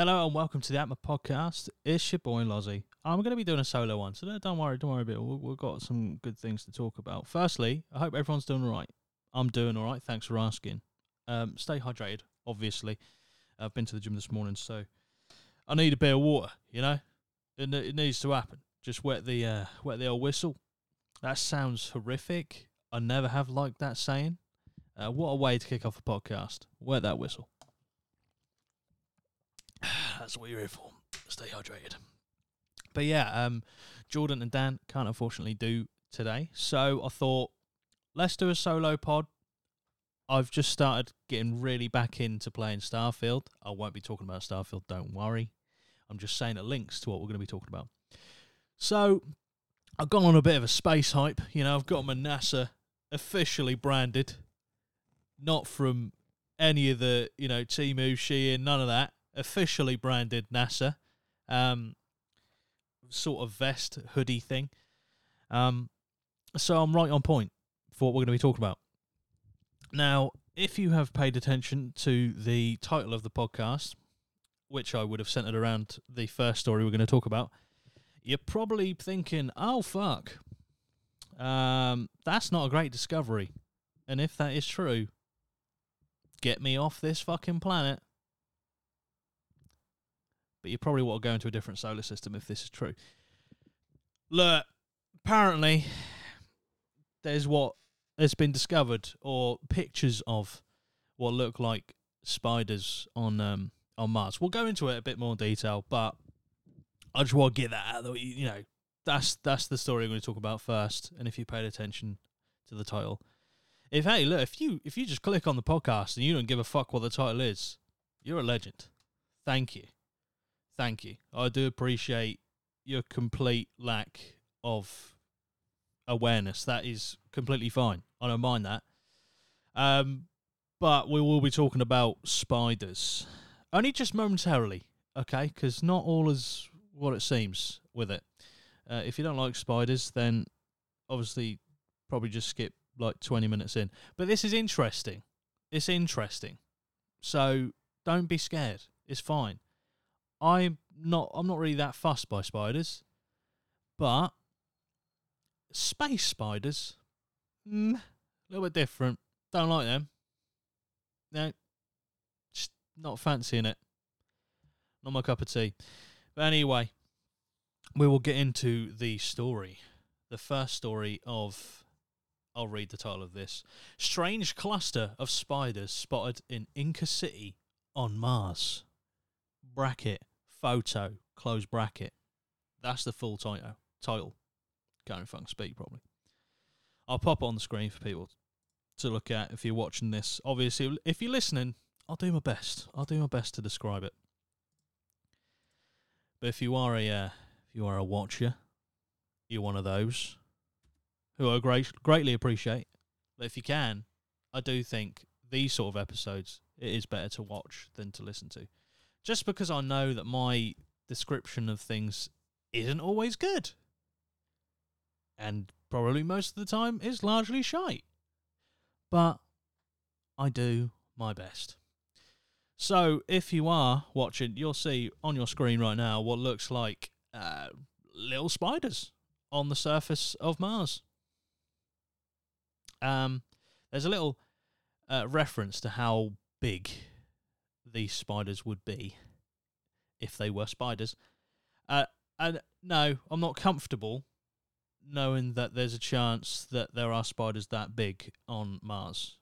Hello and welcome to the Atma podcast. It's your boy Lozzie. I'm going to be doing a solo one, so don't worry about it. We've got some good things to talk about. Firstly, I hope everyone's doing all right. I'm doing all right. Thanks for asking. Stay hydrated, obviously. I've been to the gym this morning, so I need a bit of water, you know? It needs to happen. Just wet the old whistle. That sounds horrific. I never have liked that saying. What a way to kick off a podcast. Wet that whistle. That's what you're here for. Stay hydrated. But yeah, Jordan and Dan can't unfortunately do today. So I thought, let's do a solo pod. I've just started getting really back into playing Starfield. I won't be talking about Starfield, don't worry. I'm just saying it links to what we're going to be talking about. So I've gone on a bit of a space hype. You know, I've got my NASA officially branded. Not from any of the, Temu, Shein, none of that. Officially branded NASA, sort of vest hoodie thing. So I'm right on point for what we're going to be talking about. Now, if you have paid attention to the title of the podcast, which I would have centered around the first story we're going to talk about, you're probably thinking, oh, fuck. That's not a great discovery. And if that is true, get me off this fucking planet. But you probably want to go into a different solar system if this is true. Look, apparently, there's been discovered, or pictures of what look like spiders on Mars. We'll go into it a bit more detail, but I just want to get that out of the way. That's the story I'm going to talk about first. And if you paid attention to the title, if you just click on the podcast and you don't give a fuck what the title is, you're a legend. Thank you. Thank you. I do appreciate your complete lack of awareness. That is completely fine. I don't mind that. But we will be talking about spiders. Only just momentarily, okay? Because not all is what it seems with it. If you don't like spiders, then obviously probably just skip like 20 minutes in. But this is interesting. It's interesting. So don't be scared. It's fine. I'm not really that fussed by spiders, but space spiders, a little bit different. Don't like them. No, just not fancying it. Not my cup of tea. But anyway, we will get into the story. The first story I'll read the title of this. Strange cluster of spiders spotted in Inca City on Mars. Bracket, photo, close bracket. That's the full title. Can't fucking speak probably. I'll pop it on the screen for people to look at if you're watching this. Obviously, if you're listening, I'll do my best. I'll do my best to describe it. But if you are a watcher, you're one of those who I greatly appreciate. But if you can, I do think these sort of episodes, it is better to watch than to listen to. Just because I know that my description of things isn't always good. And probably most of the time is largely shite. But I do my best. So if you are watching, you'll see on your screen right now what looks like little spiders on the surface of Mars. There's a little reference to how big these spiders would be if they were spiders. And no, I'm not comfortable knowing that there's a chance that there are spiders that big on Mars.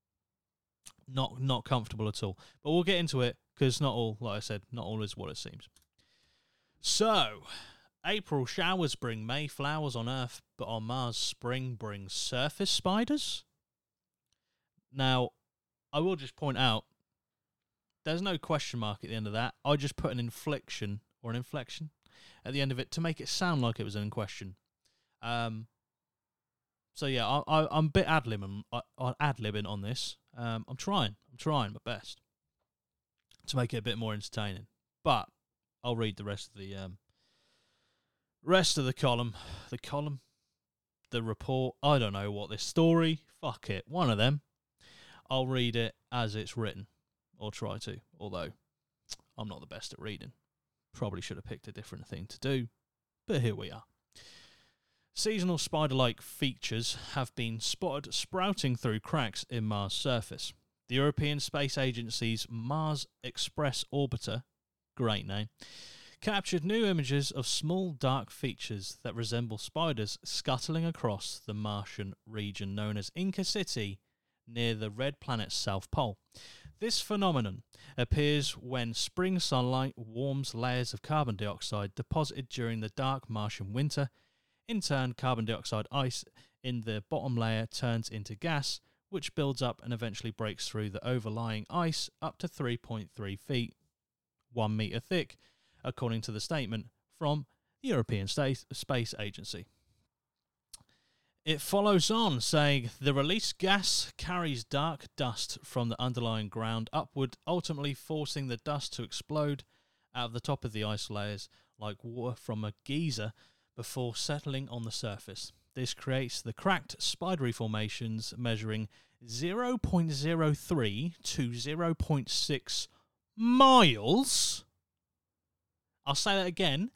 Not comfortable at all. But we'll get into it, because not all, like I said, not all is what it seems. So, April showers bring May flowers on Earth, but on Mars spring brings surface spiders? Now, I will just point out, there's no question mark at the end of that. I just put an inflection at the end of it to make it sound like it was in question. So yeah, I'm a bit ad-libbing on this. I'm trying my best to make it a bit more entertaining. But I'll read the rest of the column. The report. I don't know what this story. Fuck it. One of them. I'll read it as it's written. Or try to. Although, I'm not the best at reading. Probably should have picked a different thing to do, but here we are. Seasonal spider-like features have been spotted sprouting through cracks in Mars' surface. The European Space Agency's Mars Express Orbiter, great name, captured new images of small dark features that resemble spiders scuttling across the Martian region known as Inca City near the red planet's south pole. This phenomenon appears when spring sunlight warms layers of carbon dioxide deposited during the dark Martian winter. In turn, carbon dioxide ice in the bottom layer turns into gas, which builds up and eventually breaks through the overlying ice up to 3.3 feet, 1 metre thick, according to the statement from the European Space Agency. It follows on, saying the released gas carries dark dust from the underlying ground upward, ultimately forcing the dust to explode out of the top of the ice layers like water from a geyser before settling on the surface. This creates the cracked spidery formations measuring 0.03 to 0.6 miles. I'll say that again,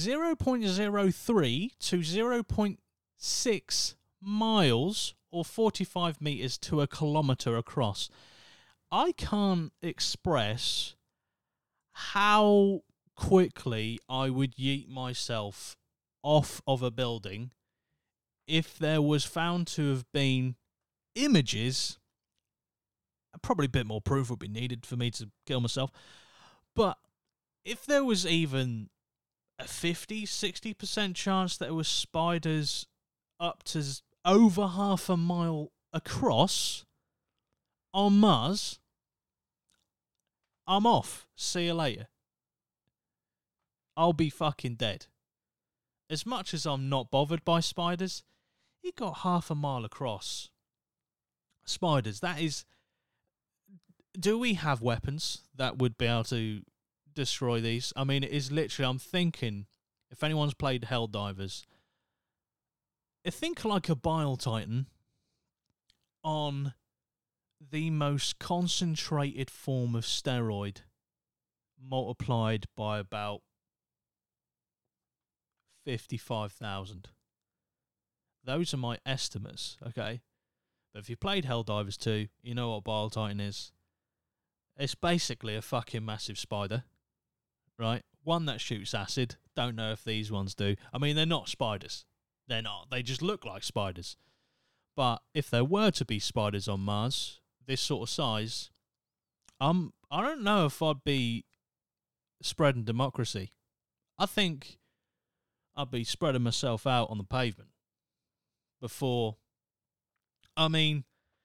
0.03 to 0.6 miles or 45 metres to a kilometre across. I can't express how quickly I would yeet myself off of a building if there was found to have been images. Probably a bit more proof would be needed for me to kill myself. But if there was even a 50-60% chance that it was spiders up to over half a mile across on Mars, I'm off. See you later. I'll be fucking dead. As much as I'm not bothered by spiders, you got half a mile across. Spiders, that is... Do we have weapons that would be able to destroy these? I mean, it is literally... I'm thinking, if anyone's played Helldivers, think like a Bile Titan on the most concentrated form of steroid multiplied by about 55,000. Those are my estimates, okay? But if you played Helldivers 2, you know what Bile Titan is. It's basically a fucking massive spider, right? One that shoots acid. Don't know if these ones do. I mean, they're not spiders. They're not. They just look like spiders. But if there were to be spiders on Mars, this sort of size, I don't know if I'd be spreading democracy. I think I'd be spreading myself out on the pavement before... I mean,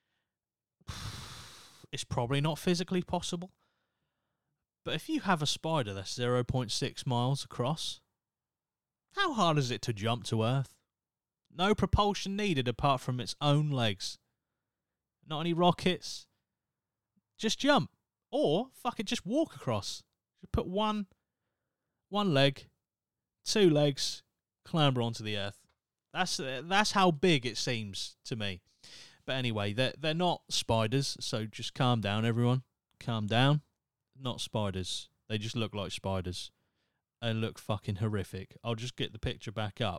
it's probably not physically possible. But if you have a spider that's 0.6 miles across, how hard is it to jump to Earth? No propulsion needed apart from its own legs. Not any rockets. Just jump. Or, fuck it, just walk across. Just put one leg, 2 legs, clamber onto the Earth. That's how big it seems to me. But anyway, they're not spiders, so just calm down, everyone. Calm down. Not spiders. They just look like spiders. And look fucking horrific. I'll just get the picture back up.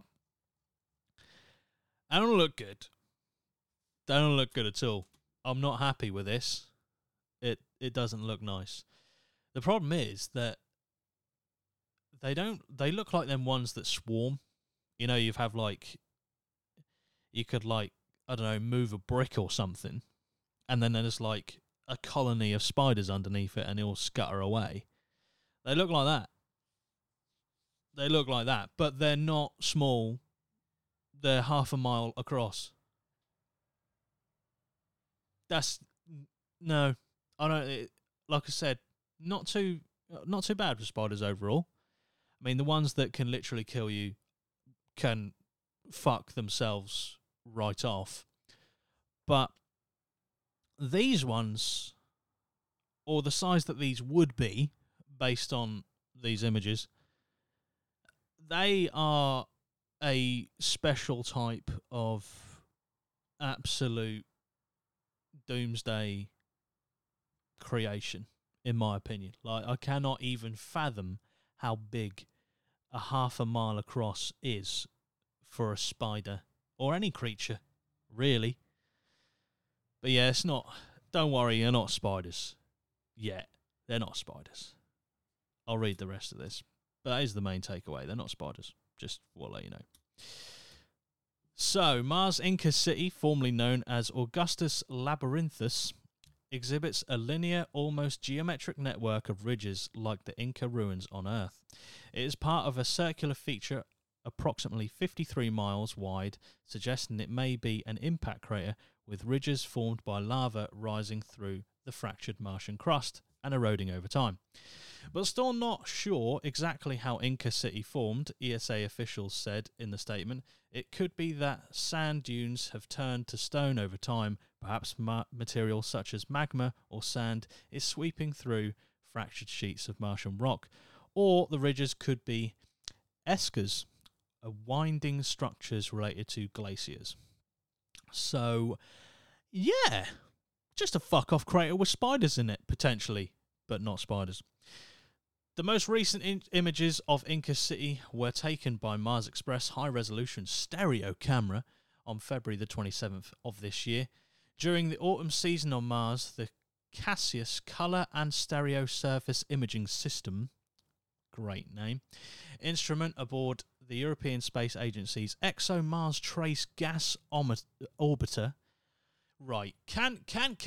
They don't look good. They don't look good at all. I'm not happy with this. It doesn't look nice. The problem is that they look like them ones that swarm. You know, you could like, I don't know, move a brick or something, and then there's like a colony of spiders underneath it and it'll scutter away. They look like that. They look like that, but they're not small. They're half a mile across. No, I don't. Like I said, not too bad for spiders overall. I mean, the ones that can literally kill you can fuck themselves right off. But these ones, or the size that these would be, based on these images, they are a special type of absolute doomsday creation, in my opinion. Like, I cannot even fathom how big a half a mile across is for a spider or any creature, really. But yeah, it's not. Don't worry, they're not spiders yet. They're not spiders. I'll read the rest of this. But that is the main takeaway. They're not spiders. Just will let you know. So, Mars Inca City, formerly known as Augustus Labyrinthus, exhibits a linear, almost geometric network of ridges like the Inca ruins on Earth. It is part of a circular feature approximately 53 miles wide, suggesting it may be an impact crater with ridges formed by lava rising through the fractured Martian crust and eroding over time. But still not sure exactly how Inca City formed, ESA officials said in the statement. It could be that sand dunes have turned to stone over time. Perhaps material such as magma or sand is sweeping through fractured sheets of Martian rock. Or the ridges could be eskers, winding structures related to glaciers. So, yeah, just a fuck-off crater with spiders in it, potentially, but not spiders. The most recent images of Inca City were taken by Mars Express high-resolution stereo camera on February the 27th of this year. During the autumn season on Mars, the Cassius Color and Stereo Surface Imaging System, great name, instrument aboard the European Space Agency's ExoMars Trace Gas Orbiter. Right, can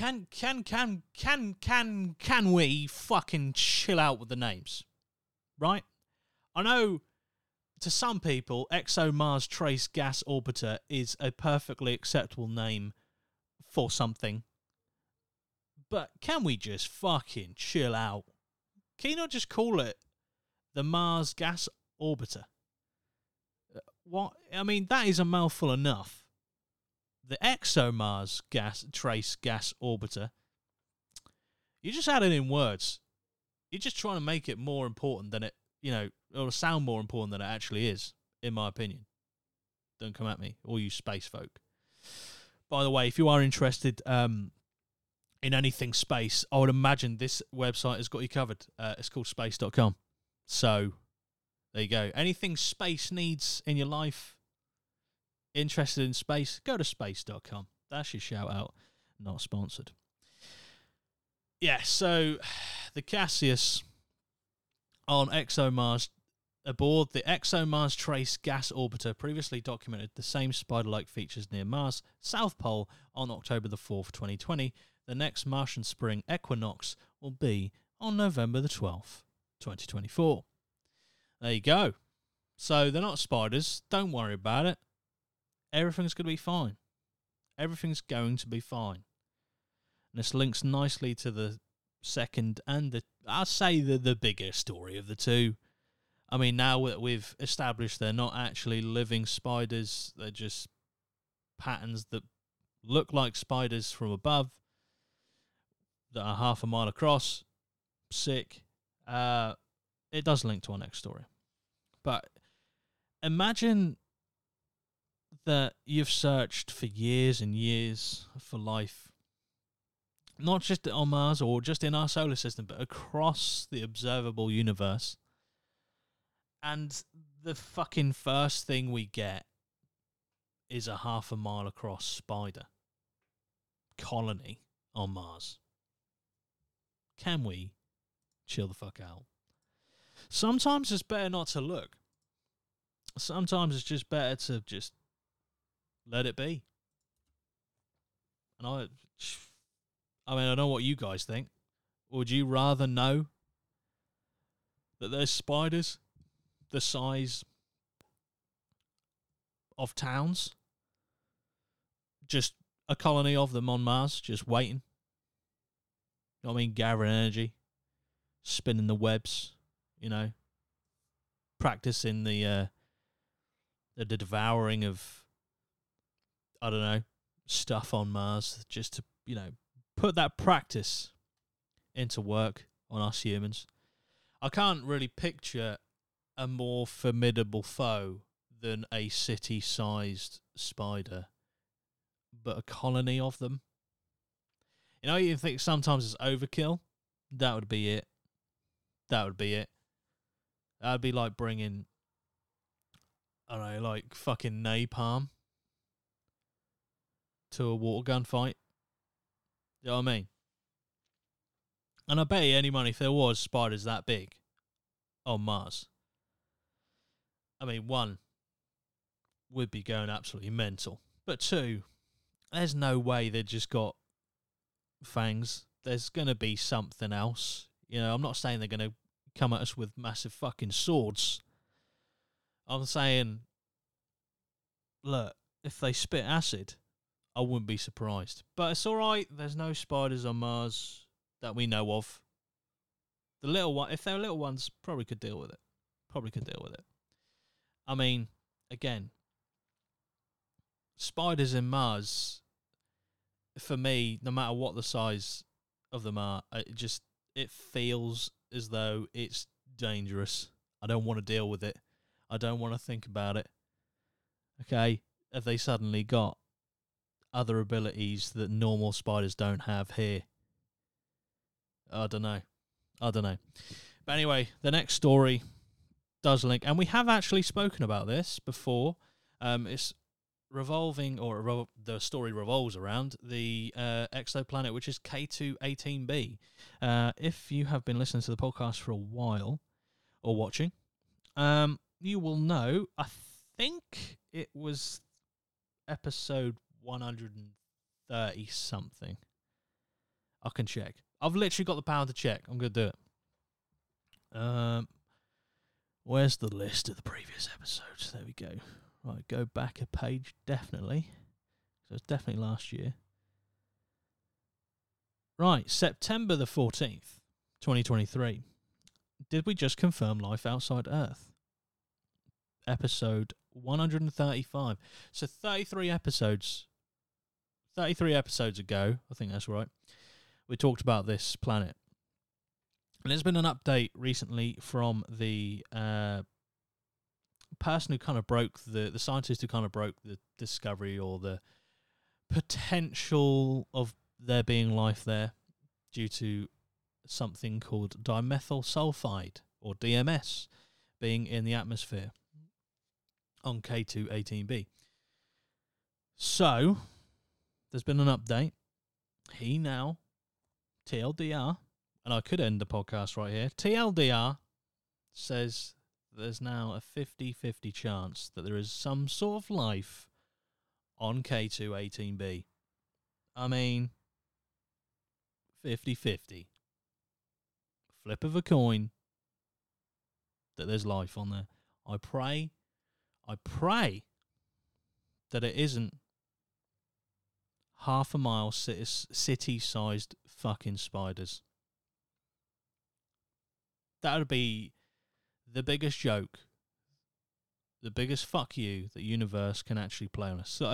we fucking chill out with the names? Right? I know to some people, ExoMars Trace Gas Orbiter is a perfectly acceptable name for something. But can we just fucking chill out? Can you not just call it the Mars Gas Orbiter? What? I mean, that is a mouthful enough. The ExoMars Trace Gas Orbiter, you're just adding in words. You're just trying to make it more important than it, or sound more important than it actually is, in my opinion. Don't come at me, all you space folk. By the way, if you are interested in anything space, I would imagine this website has got you covered. It's called space.com. So, there you go. Anything space needs in your life, interested in space, go to space.com. That's your shout out, not sponsored. Yeah, so the Cassius on ExoMars, aboard the ExoMars Trace Gas Orbiter, previously documented the same spider-like features near Mars' South Pole on October the 4th, 2020. The next Martian spring equinox will be on November the 12th, 2024. There you go. So they're not spiders. Don't worry about it. Everything's going to be fine. Everything's going to be fine. And this links nicely to the second and I'll say the bigger story of the two. I mean, now that we've established they're not actually living spiders, they're just patterns that look like spiders from above that are half a mile across. Sick. It does link to our next story. But imagine that you've searched for years and years for life, not just on Mars or just in our solar system, but across the observable universe. And the fucking first thing we get is a half a mile across spider colony on Mars. Can we chill the fuck out? Sometimes it's better not to look. Sometimes it's just better to just let it be. And I don't know what you guys think. Would you rather know that there's spiders the size of towns? Just a colony of them on Mars, just waiting. You know what I mean? Gathering energy, spinning the webs, practicing the devouring of, I don't know, stuff on Mars, just to, put that practice into work on us humans. I can't really picture a more formidable foe than a city-sized spider, but a colony of them. You think sometimes it's overkill, That would be it. That would be it. That would be like bringing, I don't know, like fucking napalm to a water gun fight. You know what I mean? And I bet you any money if there was spiders that big on Mars, I mean, one, would be going absolutely mental. But two, there's no way they've just got fangs. There's going to be something else. You know, I'm not saying they're going to come at us with massive fucking swords. I'm saying, look, if they spit acid, I wouldn't be surprised. But it's alright, there's no spiders on Mars that we know of. The little one, if they're little ones, probably could deal with it. I mean, again, spiders in Mars, for me, no matter what the size of them are, it feels as though it's dangerous. I don't want to deal with it. I don't want to think about it. Okay? Have they suddenly got other abilities that normal spiders don't have here? I don't know. But anyway, the next story does link, and we have actually spoken about this before. It's revolving, or the story revolves around the exoplanet, which is K2-18b. If you have been listening to the podcast for a while, or watching, you will know, I think it was episode 130 something. I can check. I've literally got the power to check. I'm going to do it. Where's the list of the previous episodes? There we go. Right, go back a page, definitely. So it's definitely last year. Right, September the 14th, 2023. Did we just confirm life outside Earth? Episode 135. So 33 episodes ago, I think that's right, we talked about this planet. And there's been an update recently from the person who kind of broke the scientist who kind of broke the discovery or the potential of there being life there due to something called dimethyl sulfide, or DMS, being in the atmosphere on K2-18b. So, there's been an update. He now, TLDR, and I could end the podcast right here, TLDR says there's now a 50-50 chance that there is some sort of life on K2-18b. I mean, 50-50. Flip of a coin that there's life on there. I pray that it isn't half a mile city-sized fucking spiders. That would be the biggest joke, the biggest fuck you that universe can actually play on us. So,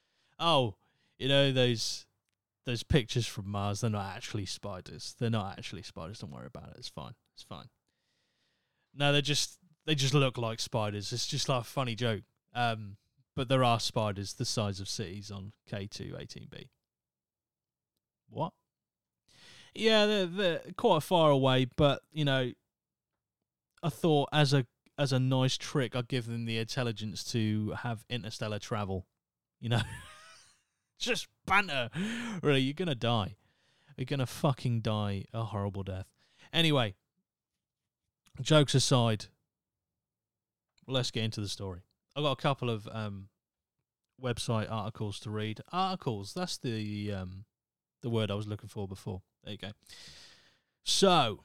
those pictures from Mars, they're not actually spiders. Don't worry about it. It's fine. No, they just look like spiders. It's just like a funny joke. But there are spiders the size of cities on K2-18b. What? Yeah, they're quite far away, but, you know, I thought as a nice trick, I'd give them the intelligence to have interstellar travel. You know? Just banter. Really, you're going to die. You're going to fucking die a horrible death. Anyway, jokes aside, let's get into the story. I've got a couple of website articles to read. Articles, that's the word I was looking for before. There you go. So,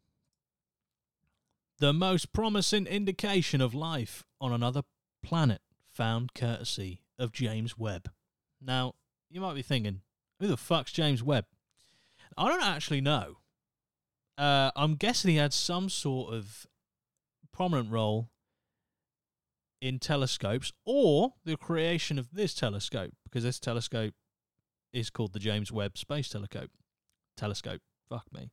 the most promising indication of life on another planet found courtesy of James Webb. Now, you might be thinking, who the fuck's James Webb? I don't actually know. I'm guessing he had some sort of prominent role in telescopes, or the creation of this telescope, because this telescope is called the James Webb Space Telescope. Fuck me.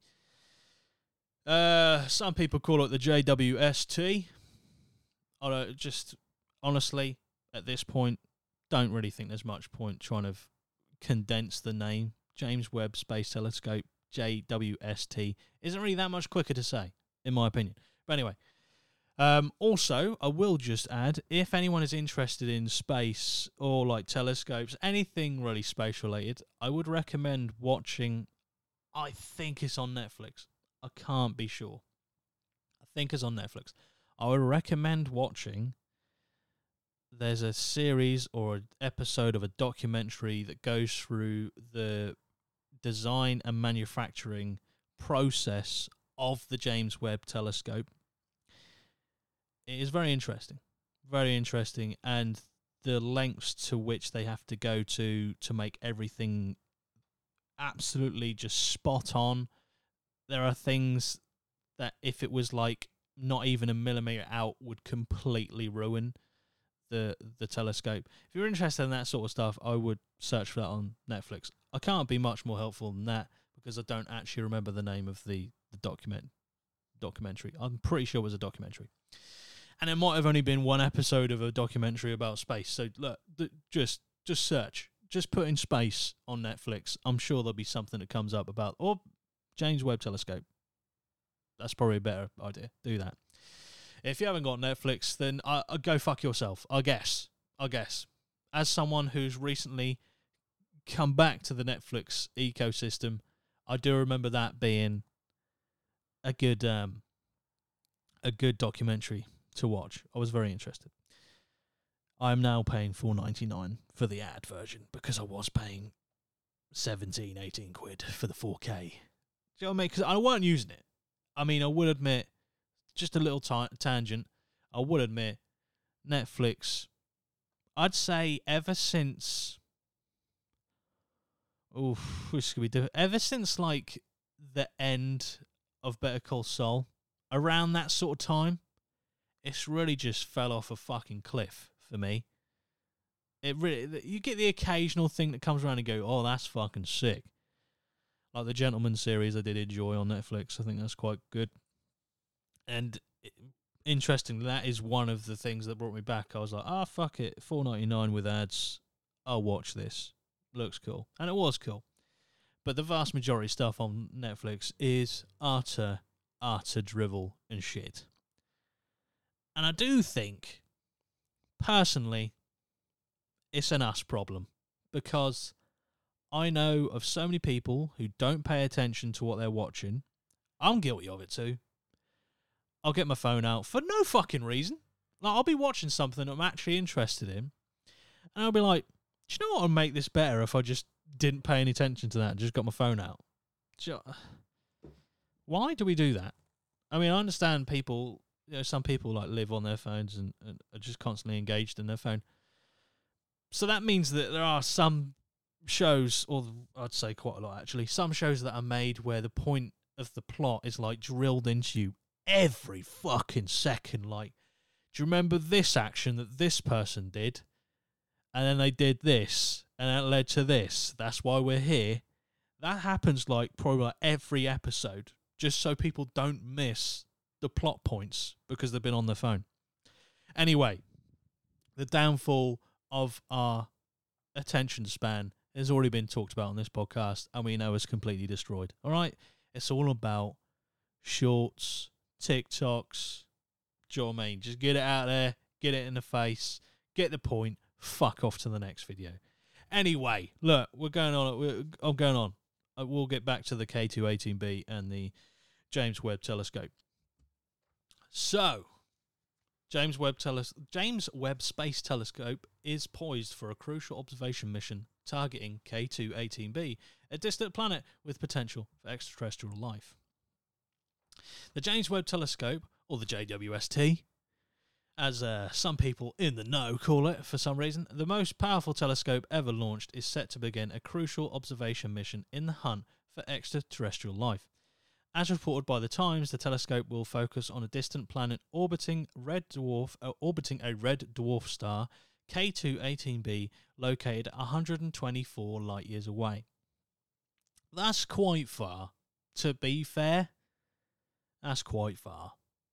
Some people call it the JWST. I don't, just honestly, at this point, don't really think there's much point trying to condense the name. James Webb Space Telescope. JWST isn't really that much quicker to say, in my opinion. But anyway, also, I will just add, if anyone is interested in space or like telescopes, anything really space related, I would recommend watching, I think it's on Netflix. I can't be sure. I think it's on Netflix. I would recommend watching, there's a series or an episode of a documentary that goes through the design and manufacturing process of the James Webb Telescope. It is very interesting, and the lengths to which they have to go to make everything absolutely just spot on. There are things that if it was like not even a millimeter out would completely ruin the telescope. If you're interested in that sort of stuff, I would search for that on Netflix. I can't be much more helpful than that because I don't actually remember the name of the documentary. I'm pretty sure it was a documentary. And it might have only been one episode of a documentary about space. So look, just search. Just put in space on Netflix. I'm sure there'll be something that comes up about, or James Webb Telescope. That's probably a better idea. Do that. If you haven't got Netflix, then go fuck yourself, I guess. As someone who's recently come back to the Netflix ecosystem, I do remember that being a good documentary to watch. I was very interested. I'm now paying $4.99 for the ad version because I was paying 17, 18 quid for the 4K. Do you know what I mean? Because I weren't using it. I mean, I would admit, just a little tangent, I would admit, Netflix, I'd say ever since, which could be different, ever since like the end of Better Call Saul, around that sort of time, it's really just fell off a fucking cliff for me. It really, you get the occasional thing that comes around and go, oh, that's fucking sick. Like the Gentleman series I did enjoy on Netflix. I think that's quite good. And interestingly, that is one of the things that brought me back. I was like, fuck it, $4.99 with ads. I'll watch this. Looks cool. And it was cool. But the vast majority of stuff on Netflix is utter drivel and shit. And I do think, personally, it's an us problem. Because I know of so many people who don't pay attention to what they're watching. I'm guilty of it too. I'll get my phone out for no fucking reason. Like, I'll be watching something I'm actually interested in. And I'll be like, do you know what would make this better if I just didn't pay any attention to that and just got my phone out? Why do we do that? I mean, I understand people, some people like live on their phones and are just constantly engaged in their phone. So that means that there are some shows, or I'd say quite a lot actually, some shows that are made where the point of the plot is like drilled into you every fucking second. Like, do you remember this action that this person did? And then they did this, and that led to this. That's why we're here. That happens like probably like every episode, just so people don't miss the plot points because they've been on their phone. Anyway, the downfall of our attention span has already been talked about on this podcast, and we know it's completely destroyed. All right? It's all about shorts, TikToks. Do you know what I mean? Just get it out there, get it in the face, get the point, fuck off to the next video. Anyway, look, I'm going on. We'll get back to the K2-18b and the James Webb Telescope. So, James Webb Space Telescope is poised for a crucial observation mission targeting K2-18b, a distant planet with potential for extraterrestrial life. The James Webb Telescope, or the JWST, as some people in the know call it for some reason, the most powerful telescope ever launched, is set to begin a crucial observation mission in the hunt for extraterrestrial life. As reported by The Times, the telescope will focus on a distant planet orbiting a red dwarf star, K2-18b, located 124 light years away. That's quite far. To be fair, that's quite far.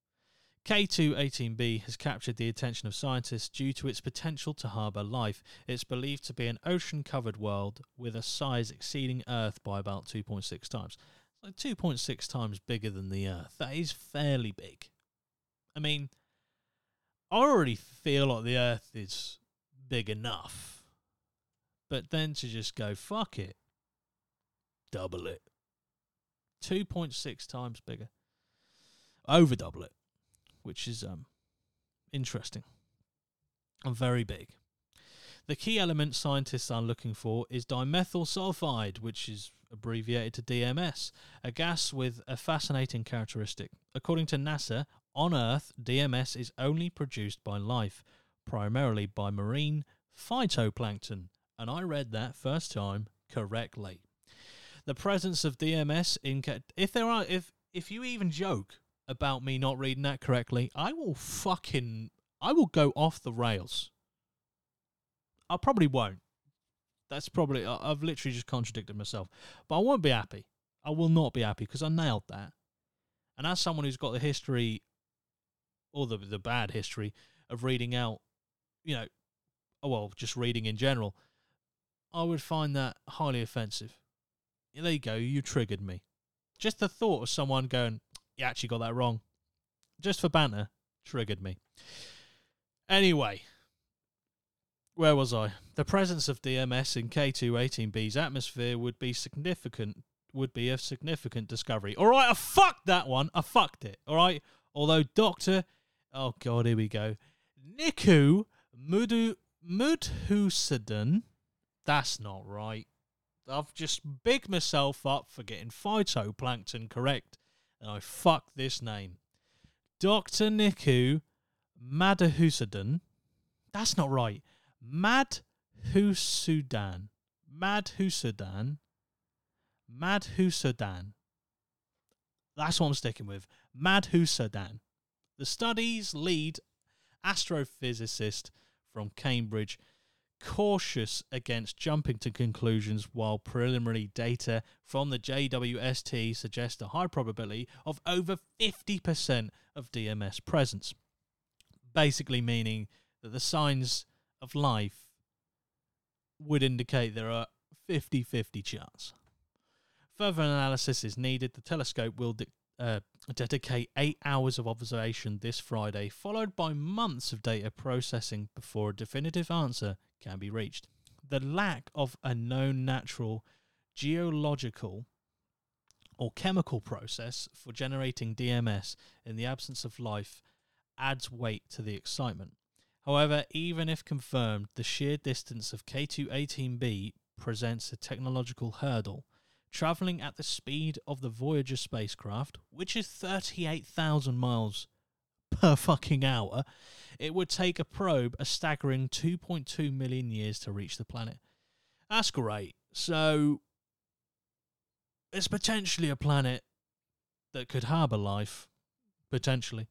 K2-18b has captured the attention of scientists due to its potential to harbour life. It's believed to be an ocean-covered world with a size exceeding Earth by about 2.6 times. Like 2.6 times bigger than the Earth. That is fairly big. I mean, I already feel like the Earth is big enough. But then to just go, fuck it. Double it. 2.6 times bigger. Over double it. Which is interesting. And very big. The key element scientists are looking for is dimethyl sulfide, which is abbreviated to DMS, a gas with a fascinating characteristic. According to NASA, on Earth, DMS is only produced by life, primarily by marine phytoplankton, and I read that first time correctly. The presence of DMS in if you even joke about me not reading that correctly, I will go off the rails. I probably won't. I've literally just contradicted myself. But I won't be happy. I will not be happy because I nailed that. And as someone who's got the history, or the bad history, of reading out, just reading in general, I would find that highly offensive. There you go, you triggered me. Just the thought of someone going, you actually got that wrong, just for banter, triggered me. Anyway, where was I? The presence of DMS in K2-18b's atmosphere would be a significant discovery. All right, I fucked that one. I fucked it. All right. Although oh God, here we go. Niku Mudhusudan. That's not right. I've just bigged myself up for getting phytoplankton correct, and I fucked this name. Dr. Niku Madhusudan. That's not right. Madhusudan. That's what I'm sticking with. Madhusudan. The study's lead astrophysicist from Cambridge, cautious against jumping to conclusions while preliminary data from the JWST suggest a high probability of over 50% of DMS presence. Basically meaning that the signs of life would indicate there are 50-50 chance. Further analysis is needed. The telescope will dedicate 8 hours of observation this Friday, followed by months of data processing before a definitive answer can be reached. The lack of a known natural, geological, or chemical process for generating DMS in the absence of life adds weight to the excitement. However, even if confirmed, the sheer distance of K2-18b presents a technological hurdle. Travelling at the speed of the Voyager spacecraft, which is 38,000 miles per fucking hour, it would take a probe a staggering 2.2 million years to reach the planet. That's great. So, it's potentially a planet that could harbour life. Potentially.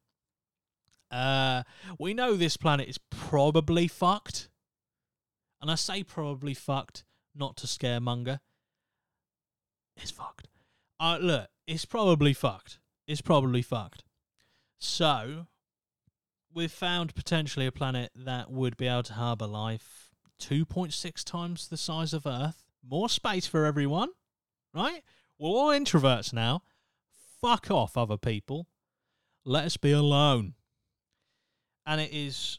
We know this planet is probably fucked. And I say probably fucked, not to scaremonger. It's fucked. Look, it's probably fucked. It's probably fucked. So, we've found potentially a planet that would be able to harbour life 2.6 times the size of Earth. More space for everyone, right? We're all introverts now. Fuck off, other people. Let us be alone. And it is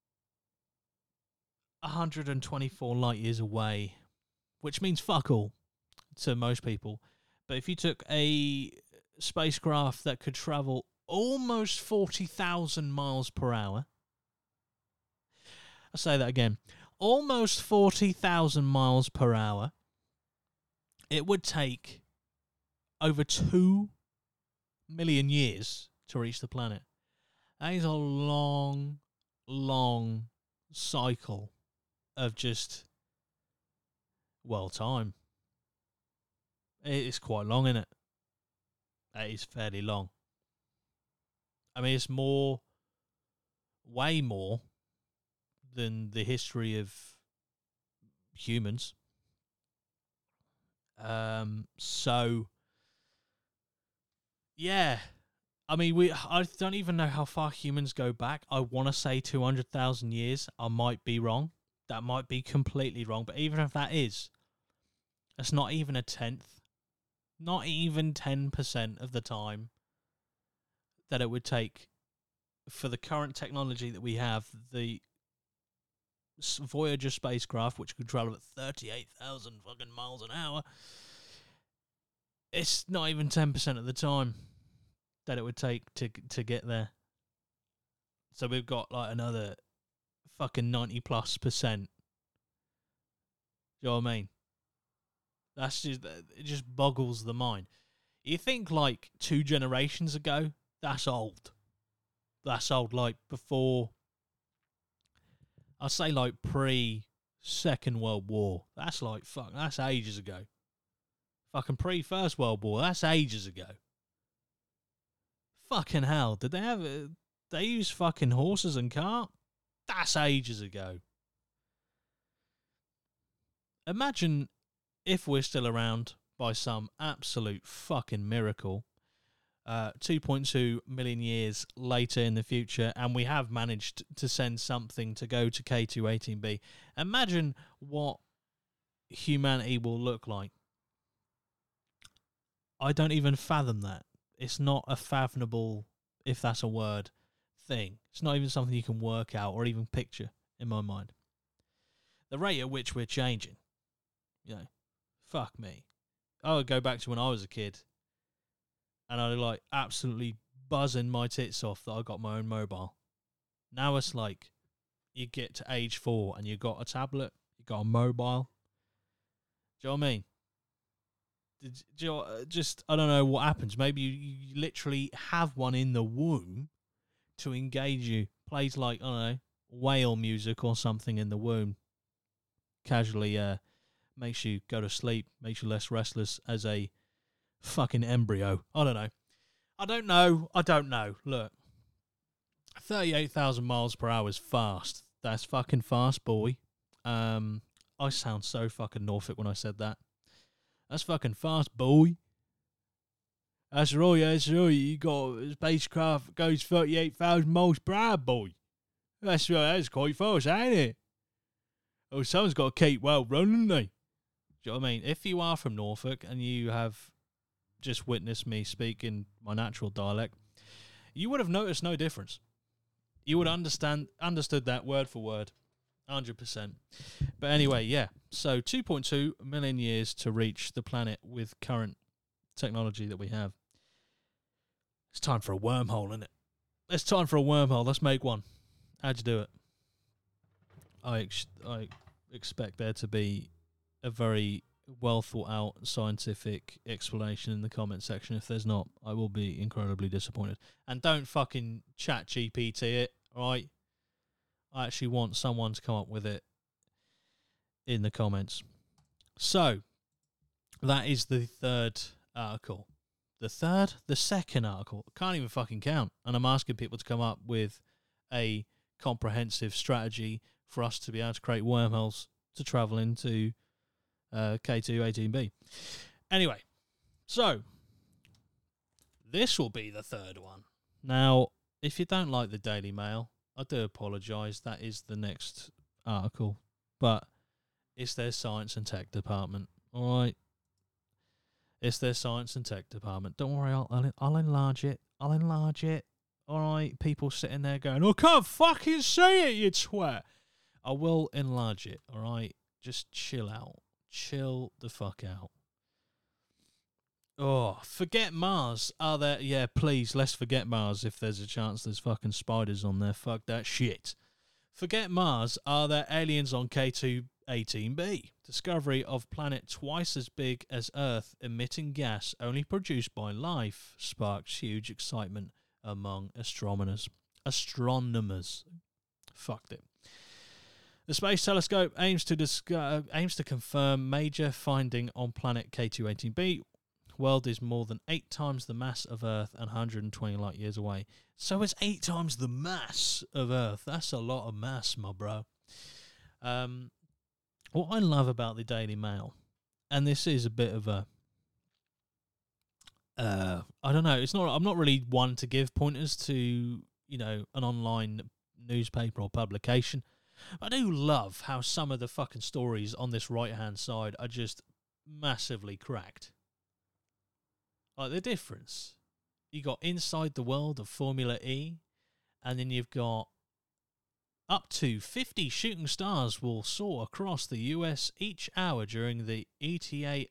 124 light years away, which means fuck all to most people. But if you took a spacecraft that could travel almost 40,000 miles per hour, I'll say that again, almost 40,000 miles per hour, it would take over 2 million years to reach the planet. That is a long, long cycle of just, time. It is quite long, isn't it? It is fairly long. I mean, it's way more than the history of humans. So, yeah. I mean, I don't even know how far humans go back. I want to say 200,000 years. I might be wrong. That might be completely wrong. But even if that is, that's not even a tenth. Not even 10% of the time that it would take for the current technology that we have, the Voyager spacecraft, which could travel at 38,000 fucking miles an hour, it's not even 10% of the time that it would take to get there. So we've got like another fucking 90+%. You know what I mean? It just boggles the mind. You think like 2 generations ago, that's old. That's old, like before, I'd say like pre-Second World War. That's like, fuck, that's ages ago. Fucking pre-First World War, that's ages ago. Fucking hell, did they use fucking horses and cart? That's ages ago. Imagine if we're still around by some absolute fucking miracle, 2.2 million years later in the future, and we have managed to send something to go to K2-18b. Imagine what humanity will look like. I don't even fathom that. It's not a fathomable, if that's a word, thing. It's not even something you can work out or even picture in my mind. The rate at which we're changing, you know, fuck me. I would go back to when I was a kid and I'd like absolutely buzzing my tits off that I got my own mobile. Now it's like you get to age 4 and you got a tablet, you got a mobile. Do you know what I mean? I don't know what happens. Maybe you literally have one in the womb to engage you. Plays like, I don't know, whale music or something in the womb. Casually makes you go to sleep, makes you less restless as a fucking embryo. I don't know. Look, 38,000 miles per hour is fast. That's fucking fast, boy. I sound so fucking Norfolk when I said that. That's fucking fast, boy. That's right, You got a spacecraft that goes 38,000 miles per hour, boy. That's right, that's quite fast, ain't it? Oh, someone's got to keep well running, they. Do you know what I mean? If you are from Norfolk and you have just witnessed me speaking my natural dialect, you would have noticed no difference. You would understood that word for word, 100%. But anyway, yeah. So 2.2 million years to reach the planet with current technology that we have. It's time for a wormhole, isn't it? It's time for a wormhole. Let's make one. How'd you do it? I expect there to be a very well thought out scientific explanation in the comment section. If there's not, I will be incredibly disappointed. And don't fucking chat GPT it, alright? I actually want someone to come up with it in the comments. So, that is the third article. The second article. Can't even fucking count. And I'm asking people to come up with a comprehensive strategy for us to be able to create wormholes to travel into K2-18b. Anyway, so this will be the third one. Now, if you don't like the Daily Mail, I do apologise. That is the next article. But it's their science and tech department. All right. It's their science and tech department. Don't worry, I'll enlarge it. All right, people sitting there going, I can't fucking say it, you twat. I will enlarge it, all right? Just chill out. Chill the fuck out. Oh, forget Mars. Are there? Yeah, please, let's forget Mars if there's a chance there's fucking spiders on there. Fuck that shit. Forget Mars. Are there aliens on K2-18b? Discovery of planet twice as big as Earth emitting gas only produced by life sparks huge excitement among astronomers. Fucked it. The Space Telescope aims to confirm major finding on planet K2-18b. World is more than 8 times the mass of Earth and 120 light years away. So it's 8 times the mass of Earth. That's a lot of mass, my bro. What I love about the Daily Mail, and this is a bit of a, I don't know. I'm not really one to give pointers to, an online newspaper or publication. I do love how some of the fucking stories on this right-hand side are just massively cracked. Like the difference. You got inside the world of Formula E, and then you've got up to 50 shooting stars will soar across the US each hour during the ETA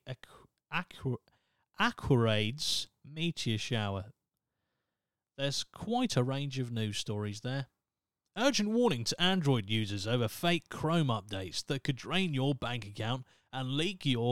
Accolades meteor shower. There's quite a range of news stories there. Urgent warning to Android users over fake Chrome updates that could drain your bank account and leak your ...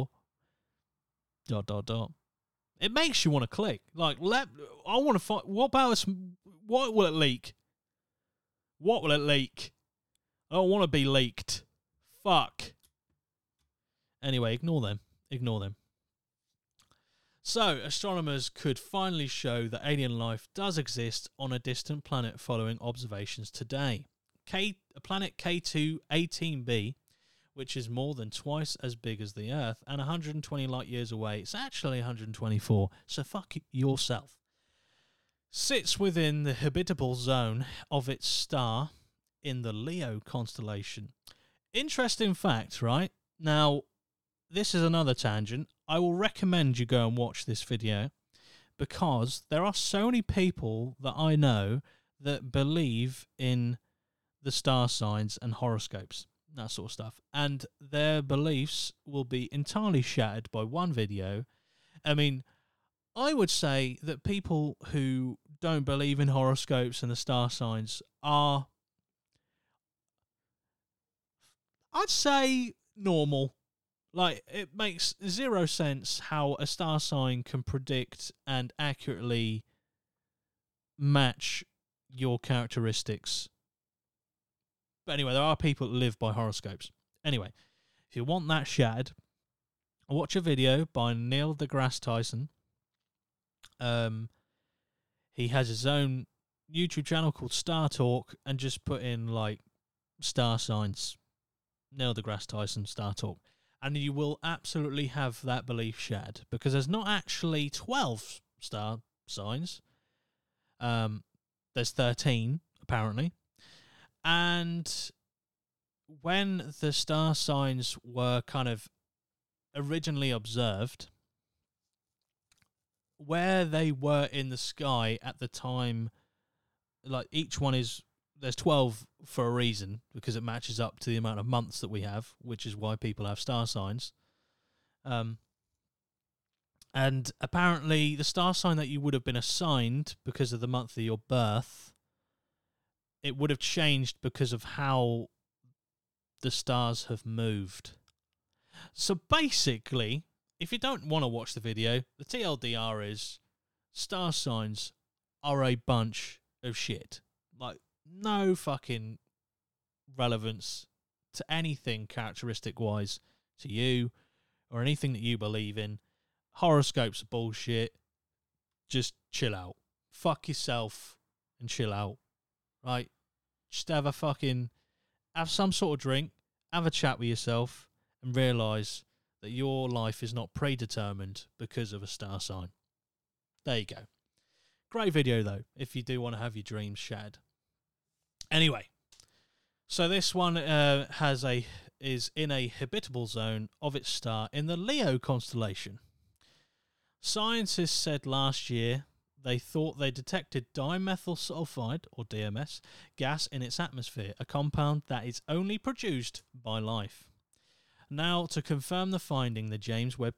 It makes you want to click. Like, I want to find... What will it leak? What will it leak? I don't want to be leaked. Fuck. Anyway, ignore them. Ignore them. So, astronomers could finally show that alien life does exist on a distant planet following observations today. Planet K2-18b, which is more than twice as big as the Earth and 120 light years away. It's actually 124, so fuck yourself. Sits within the habitable zone of its star in the Leo constellation. Interesting fact, right? Now, this is another tangent. I will recommend you go and watch this video because there are so many people that I know that believe in the star signs and horoscopes, that sort of stuff. And their beliefs will be entirely shattered by one video. I mean, I would say that people who don't believe in horoscopes and the star signs are, I'd say, normal. Like, it makes zero sense how a star sign can predict and accurately match your characteristics. But anyway, there are people that live by horoscopes. Anyway, if you want that shattered, watch a video by Neil deGrasse Tyson. He has his own YouTube channel called Star Talk, and just put in, like, star signs. Neil deGrasse Tyson, Star Talk. And you will absolutely have that belief shattered, because there's not actually 12 star signs. There's 13, apparently. And when the star signs were kind of originally observed, where they were in the sky at the time, like each one is... There's 12 for a reason, because it matches up to the amount of months that we have, which is why people have star signs. And apparently the star sign that you would have been assigned because of the month of your birth, it would have changed because of how the stars have moved. So basically, if you don't want to watch the video, the TLDR is star signs are a bunch of shit. Like, no fucking relevance to anything characteristic-wise to you or anything that you believe in. Horoscopes are bullshit. Just chill out. Fuck yourself and chill out. Right? Just have some sort of drink, have a chat with yourself, and realise that your life is not predetermined because of a star sign. There you go. Great video, though, if you do want to have your dreams shattered. Anyway, so this one is in a habitable zone of its star in the Leo constellation. Scientists said last year they thought they detected dimethyl sulfide, or DMS, gas in its atmosphere, a compound that is only produced by life. Now, to confirm the finding, the James Webb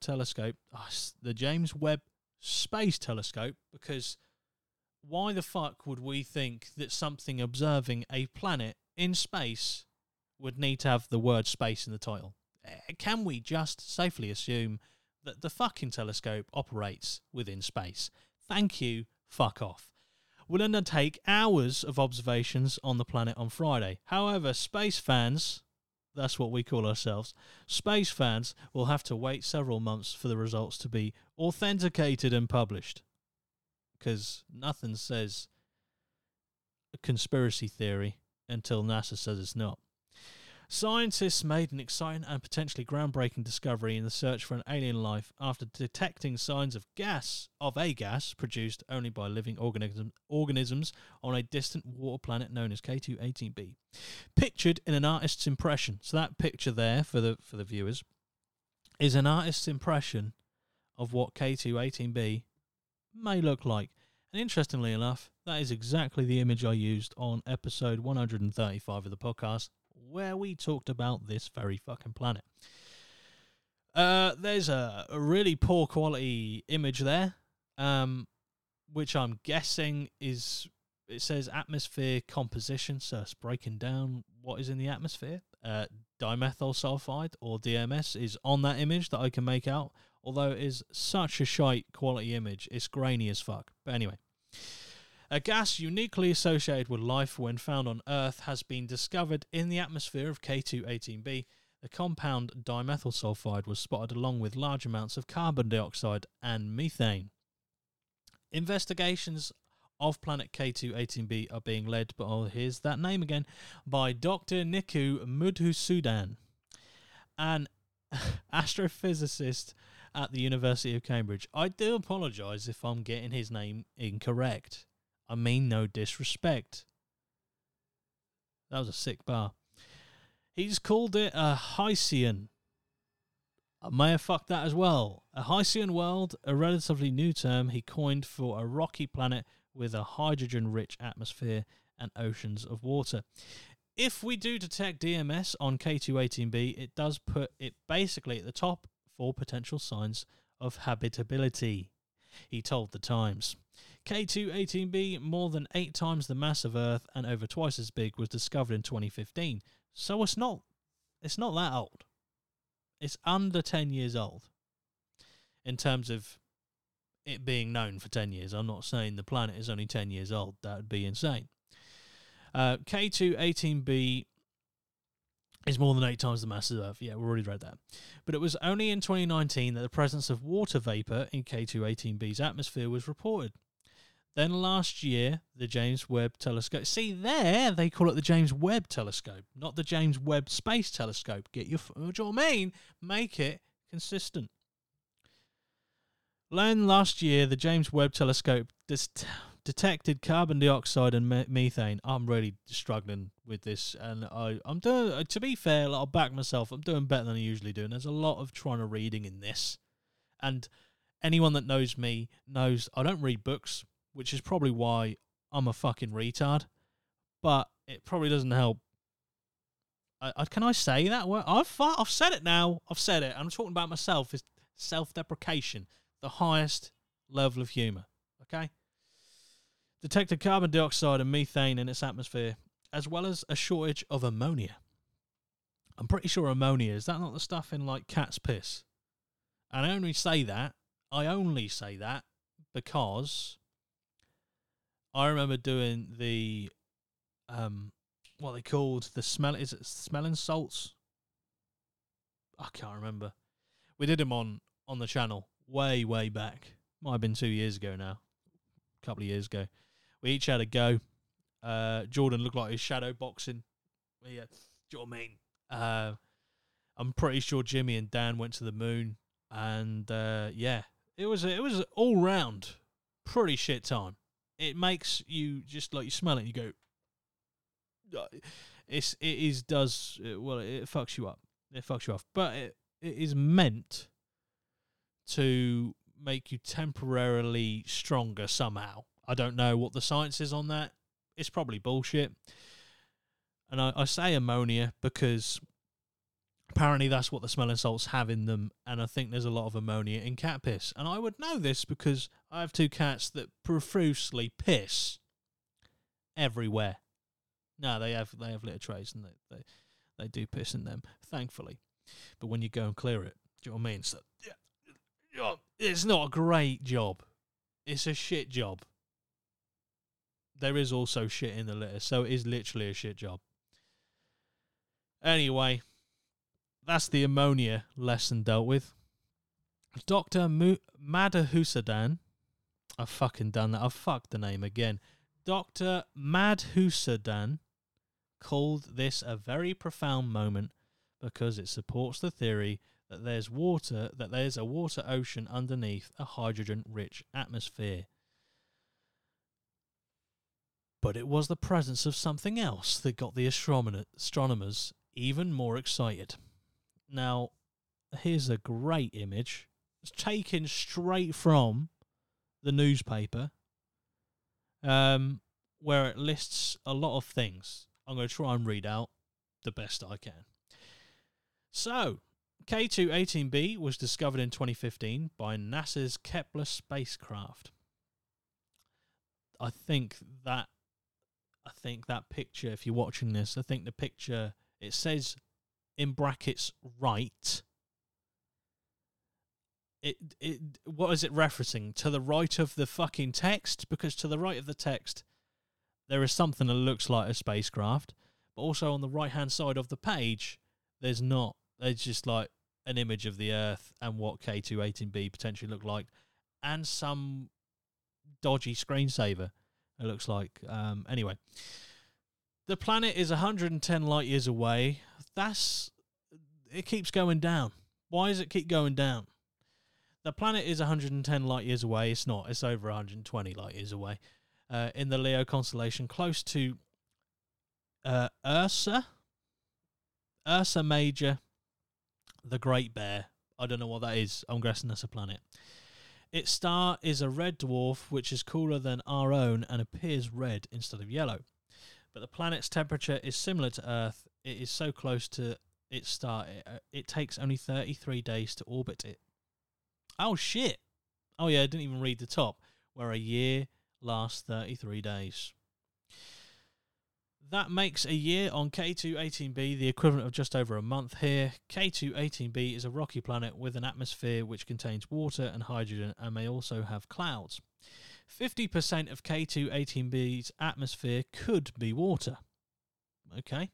Space Telescope, because why the fuck would we think that something observing a planet in space would need to have the word space in the title? Can we just safely assume that the fucking telescope operates within space? Thank you, fuck off. We'll undertake hours of observations on the planet on Friday. However, space fans, that's what we call ourselves, space fans will have to wait several months for the results to be authenticated and published. Because nothing says a conspiracy theory until NASA says it's not. Scientists made an exciting and potentially groundbreaking discovery in the search for an alien life after detecting signs of a gas produced only by living organisms on a distant water planet known as K2-18b, pictured in an artist's impression. So that picture there for the viewers is an artist's impression of what K2-18b may look like. And interestingly enough, that is exactly the image I used on episode 135 of the podcast, where we talked about this very fucking planet. There's a really poor quality image there, which I'm guessing is, it says atmosphere composition, so it's breaking down what is in the atmosphere. Dimethyl sulfide, or DMS, is on that image that I can make out, although it is such a shite quality image. It's grainy as fuck. But anyway, a gas uniquely associated with life when found on Earth has been discovered in the atmosphere of K2-18b. The compound dimethyl sulfide was spotted along with large amounts of carbon dioxide and methane. Investigations of planet K2-18b are being led, but here's that name again, by Dr. Niku Mudhusudan, an astrophysicist at the University of Cambridge. I do apologise if I'm getting his name incorrect. I mean no disrespect. That was a sick bar. He's called it a Hycean. I may have fucked that as well. A Hycean world, a relatively new term he coined for a rocky planet with a hydrogen-rich atmosphere and oceans of water. If we do detect DMS on K2-18b, it does put it basically at the top for potential signs of habitability, he told The Times. K2-18b, more than 8 times the mass of Earth and over twice as big, was discovered in 2015. So it's not that old. It's under 10 years old in terms of it being known for 10 years. I'm not saying the planet is only 10 years old. That would be insane. K2-18b is more than 8 times the mass of Earth. Yeah, we already read that. But it was only in 2019 that the presence of water vapour in K2-18b's atmosphere was reported. Then last year, the James Webb Telescope... See, there, they call it the James Webb Telescope, not the James Webb Space Telescope. Get your... Do you know what I mean? Make it consistent. Then last year, the James Webb Telescope detected carbon dioxide and methane. I'm really struggling with this, and I'm doing... To be fair, I'll back myself. I'm doing better than I usually do, and there's a lot of trying to reading in this. And anyone that knows me knows I don't read books, which is probably why I'm a fucking retard. But it probably doesn't help. Can I say that word? I've said it now. I've said it. I'm talking about myself. It's self-deprecation. The highest level of humour. Okay? Detected carbon dioxide and methane in its atmosphere, as well as a shortage of ammonia. I'm pretty sure ammonia, is that not the stuff in, like, cat's piss? And I only say that because I remember doing the, what they called, is it smelling salts? I can't remember. We did them on the channel way back. Might have been 2 years ago now. A couple of years ago. We each had a go. Jordan looked like he was shadow boxing. Yeah, do you know what I mean? I'm pretty sure Jimmy and Dan went to the moon. And, yeah, it was all round pretty shit time. It makes you just like you smell it and you go, it fucks you up. It fucks you off. But it is meant to make you temporarily stronger somehow. I don't know what the science is on that. It's probably bullshit. And I say ammonia because apparently that's what the smelling salts have in them, and I think there's a lot of ammonia in cat piss. And I would know this because I have 2 cats that profusely piss everywhere. No, they have litter trays, and they do piss in them, thankfully. But when you go and clear it, do you know what I mean? So, yeah, it's not a great job. It's a shit job. There is also shit in the litter, so it is literally a shit job. Anyway, that's the ammonia lesson dealt with. Dr. Madhusudan, I've fucking done that. I've fucked the name again. Dr. Madhusudan called this a very profound moment because it supports the theory that there's a water ocean underneath a hydrogen-rich atmosphere. But it was the presence of something else that got the astronomers even more excited. Now, here's a great image. It's taken straight from the newspaper, where it lists a lot of things. I'm going to try and read out the best I can. So, K2-18b was discovered in 2015 by NASA's Kepler spacecraft. I think that picture, if you're watching this, I think the picture, it says in brackets right. What is it referencing? To the right of the fucking text? Because to the right of the text, there is something that looks like a spacecraft, but also on the right-hand side of the page, there's not. It's just like an image of the Earth and what K2-18b potentially looked like, and some dodgy screensaver, it looks like. Anyway, the planet is 110 light years away. It keeps going down. Why does it keep going down? The planet is 110 light years away. It's not. It's over 120 light years away. In the Leo constellation, close to Ursa Major, the Great Bear. I don't know what that is. I'm guessing that's a planet. Its star is a red dwarf, which is cooler than our own and appears red instead of yellow. But the planet's temperature is similar to Earth. It is so close to its star, it takes only 33 days to orbit it. Oh, shit. Oh, yeah, I didn't even read the top, where a year lasts 33 days. That makes a year on K2-18b the equivalent of just over a month here. K2-18b is a rocky planet with an atmosphere which contains water and hydrogen and may also have clouds. 50% of K2-18b's atmosphere could be water. Okay.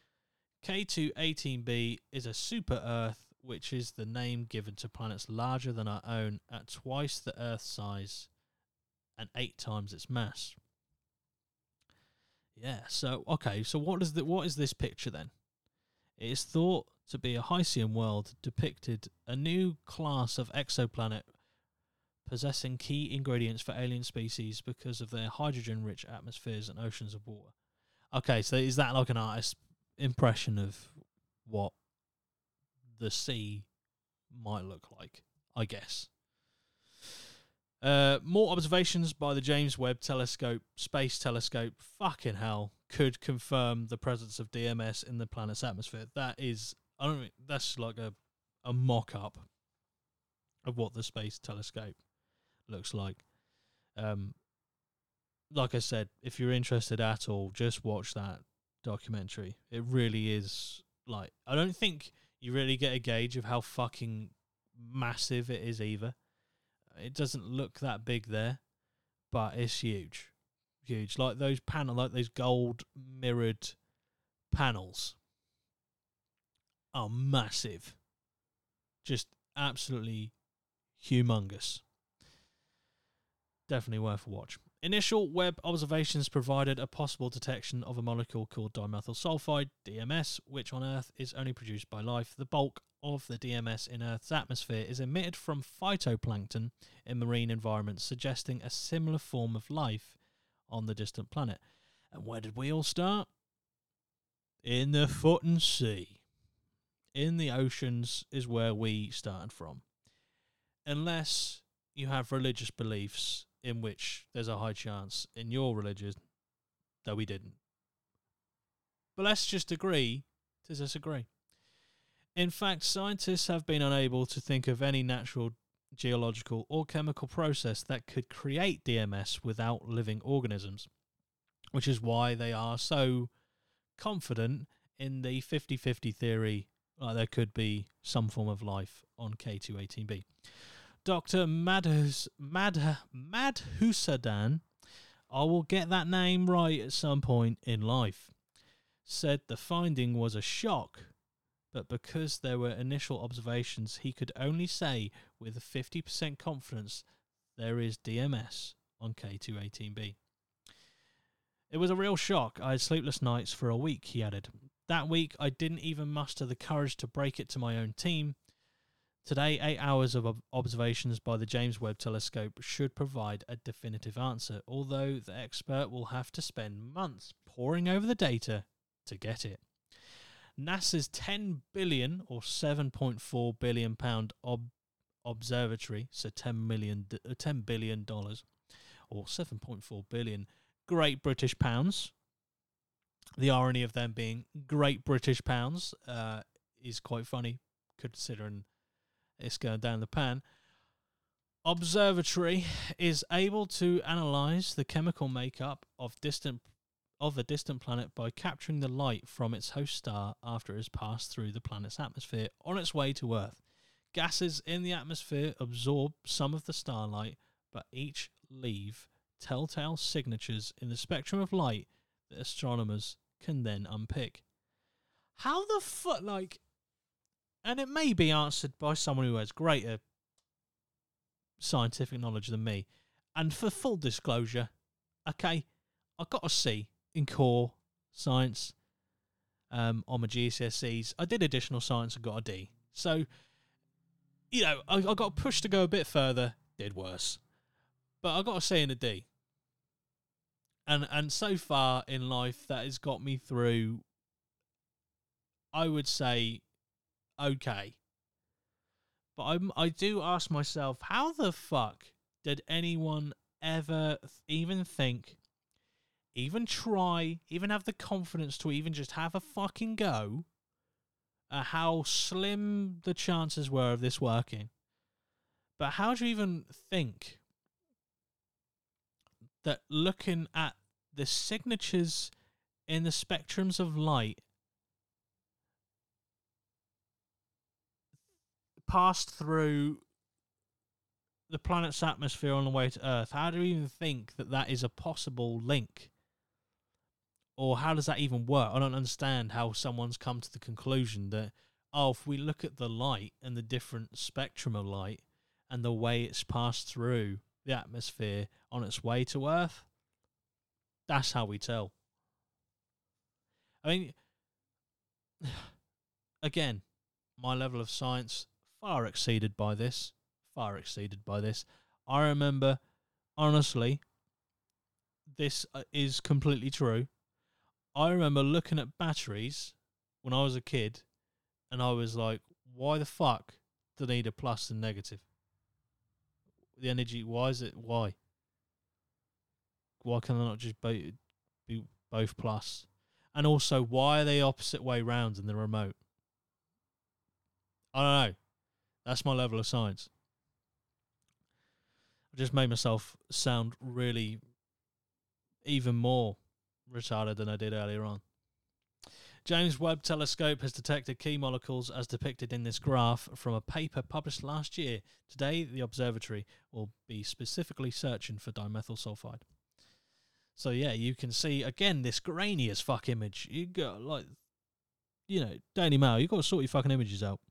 K2-18b is a super-Earth, which is the name given to planets larger than our own at twice the Earth's size and 8 times its mass. Yeah, so, okay, so what is this picture then? It is thought to be a Hycean world depicted a new class of exoplanet possessing key ingredients for alien species because of their hydrogen-rich atmospheres and oceans of water. Okay, so is that like an artist's impression of what the sea might look like, I guess? More observations by the James Webb Space Telescope, fucking hell, could confirm the presence of DMS in the planet's atmosphere. That's like a mock-up of what the Space Telescope looks like. Like I said, if you're interested at all, just watch that documentary. It really is, like, I don't think you really get a gauge of how fucking massive it is either. It doesn't look that big there, but it's huge. Huge. Like those gold mirrored panels are massive. Just absolutely humongous. Definitely worth a watch. Initial Webb observations provided a possible detection of a molecule called dimethyl sulfide, DMS, which on Earth is only produced by life. The bulk of the DMS in Earth's atmosphere is emitted from phytoplankton in marine environments, suggesting a similar form of life on the distant planet. And where did we all start? In the fucking sea. In the oceans is where we started from. Unless you have religious beliefs in which there's a high chance in your religion that we didn't. But let's just agree to disagree. In fact, scientists have been unable to think of any natural, geological, or chemical process that could create DMS without living organisms, which is why they are so confident in the 50-50 theory that there could be some form of life on K2-18b. Dr. Madhusudan, I will get that name right at some point in life, said the finding was a shock, but because there were initial observations, he could only say with a 50% confidence there is DMS on K2-18b. It was a real shock. I had sleepless nights for a week, he added. That week, I didn't even muster the courage to break it to my own team. Today, 8 hours of observations by the James Webb Telescope should provide a definitive answer, although the expert will have to spend months poring over the data to get it. NASA's $10 billion or £7.4 billion Observatory, so $10 billion, or 7.4 billion Great British pounds. The irony of them being Great British pounds is quite funny, considering it's going down the pan. Observatory is able to analyze the chemical makeup of a distant planet by capturing the light from its host star after it has passed through the planet's atmosphere on its way to Earth. Gases in the atmosphere absorb some of the starlight, but each leave telltale signatures in the spectrum of light that astronomers can then unpick. How the fuck, like... And it may be answered by someone who has greater scientific knowledge than me. And for full disclosure, okay, I got a C in core science on my GCSEs. I did additional science and got a D. So, you know, I got pushed to go a bit further, did worse. But I got a C and a D. And so far in life, that has got me through, I would say, okay. But I do ask myself, how the fuck did anyone ever even think, even try, even have the confidence to even just have a fucking go at how slim the chances were of this working? But how do you even think that looking at the signatures in the spectrums of light passed through the planet's atmosphere on the way to Earth, how do you even think that that is a possible link? Or how does that even work? I don't understand how someone's come to the conclusion that, oh, if we look at the light and the different spectrum of light and the way it's passed through the atmosphere on its way to Earth, that's how we tell. I mean, again, my level of science far exceeded by this. I remember, honestly, this is completely true. I remember looking at batteries when I was a kid, and I was like, why the fuck do they need a plus and negative? The energy, why is it, why? Why can they not just be both plus? And also, why are they opposite way round in the remote? I don't know. That's my level of science. I just made myself sound really even more retarded than I did earlier on. James Webb Telescope has detected key molecules as depicted in this graph from a paper published last year. Today, the observatory will be specifically searching for dimethyl sulfide. So yeah, you can see, again, this grainy as fuck image. You got, like, you know, Daily Mail, you got to sort your fucking images out.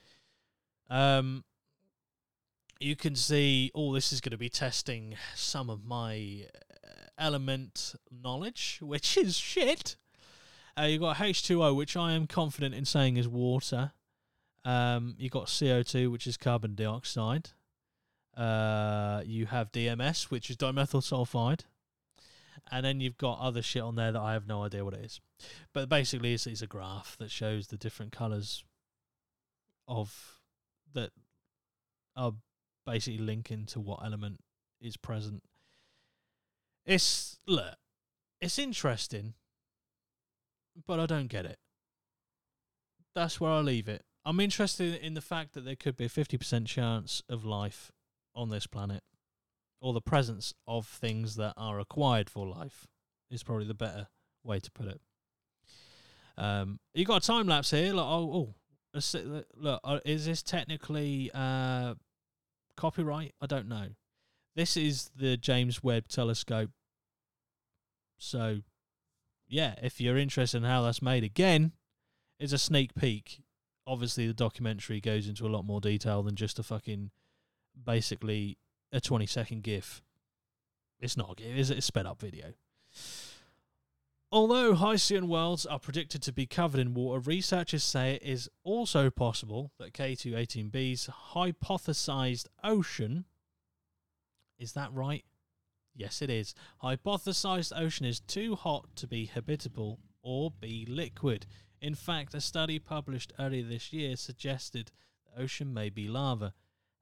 You can see, this is going to be testing some of my element knowledge, which is shit. You got H2O, which I am confident in saying is water. You got CO2, which is carbon dioxide. You have DMS, which is dimethyl sulfide. And then you've got other shit on there that I have no idea what it is. But basically, it's a graph that shows the different colours of that are basically linking to what element is present. It's interesting, but I don't get it. That's where I leave it. I'm interested in the fact that there could be a 50% chance of life on this planet, or the presence of things that are required for life is probably the better way to put it. You got a time lapse here. Look, is this technically copyright? I don't know. This is the James Webb Telescope. So, yeah, if you're interested in how that's made, again, it's a sneak peek. Obviously, the documentary goes into a lot more detail than just basically a 20-second GIF. It's not a GIF, it's a sped-up video. Although Hycean worlds are predicted to be covered in water, researchers say it is also possible that K2-18b's hypothesized ocean... Is that right? Yes, it is. Hypothesized ocean is too hot to be habitable or be liquid. In fact, a study published earlier this year suggested the ocean may be lava.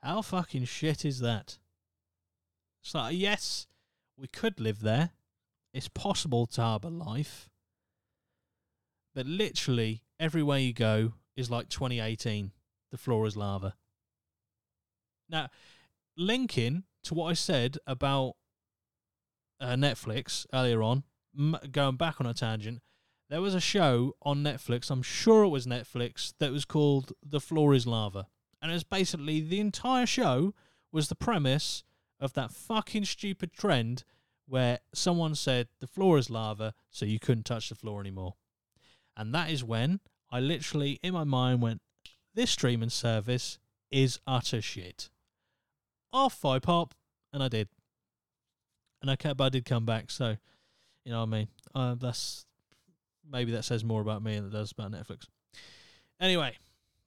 How fucking shit is that? It's like, yes, we could live there. It's possible to harbour life. But literally, everywhere you go is like 2018. The floor is lava. Now, linking to what I said about Netflix earlier on, going back on a tangent, there was a show on Netflix, I'm sure it was Netflix, that was called The Floor is Lava. And it was basically, the entire show was the premise of that fucking stupid trend where someone said the floor is lava, so you couldn't touch the floor anymore. And that is when I literally, in my mind, went, this streaming service is utter shit. Off I pop, and I did. And I did come back, so, you know what I mean? Maybe that says more about me than it does about Netflix. Anyway,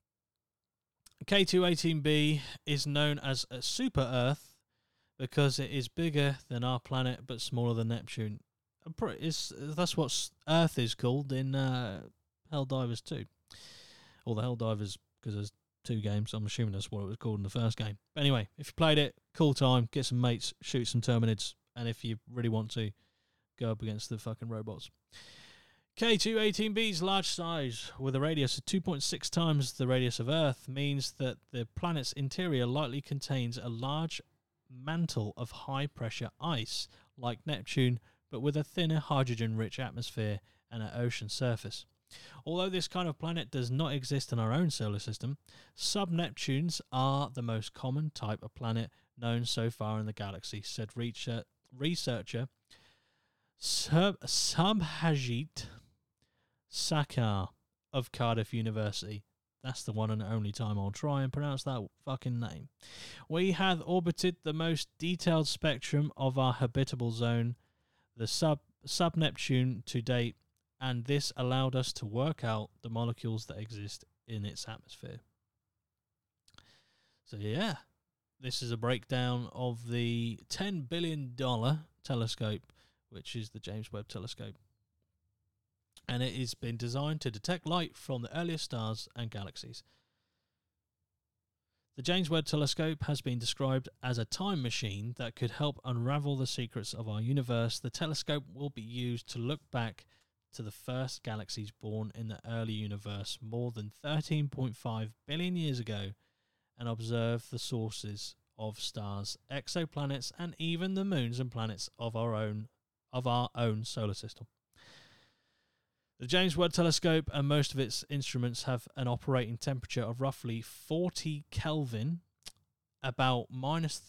K2-18b is known as a super Earth because it is bigger than our planet but smaller than Neptune. That's what Earth is called in Helldivers 2. Or the Helldivers, because there's 2 games. I'm assuming that's what it was called in the first game. But anyway, if you played it, cool time, get some mates, shoot some Terminids, and if you really want to, go up against the fucking robots. K2-18b's large size, with a radius of 2.6 times the radius of Earth, means that the planet's interior likely contains a large mantle of high-pressure ice, like Neptune, but with a thinner hydrogen-rich atmosphere and an ocean surface. Although this kind of planet does not exist in our own solar system, sub-Neptunes are the most common type of planet known so far in the galaxy, said researcher Subhajit Sakar of Cardiff University. That's the one and only time I'll try and pronounce that fucking name. We have orbited the most detailed spectrum of our habitable zone, the sub-Neptune, to date, and this allowed us to work out the molecules that exist in its atmosphere. So yeah, this is a breakdown of the $10 billion telescope, which is the James Webb Telescope. And it has been designed to detect light from the earliest stars and galaxies. The James Webb Telescope has been described as a time machine that could help unravel the secrets of our universe. The telescope will be used to look back to the first galaxies born in the early universe more than 13.5 billion years ago and observe the sources of stars, exoplanets, and even the moons and planets of our own solar system. The James Webb Telescope and most of its instruments have an operating temperature of roughly 40 Kelvin, about minus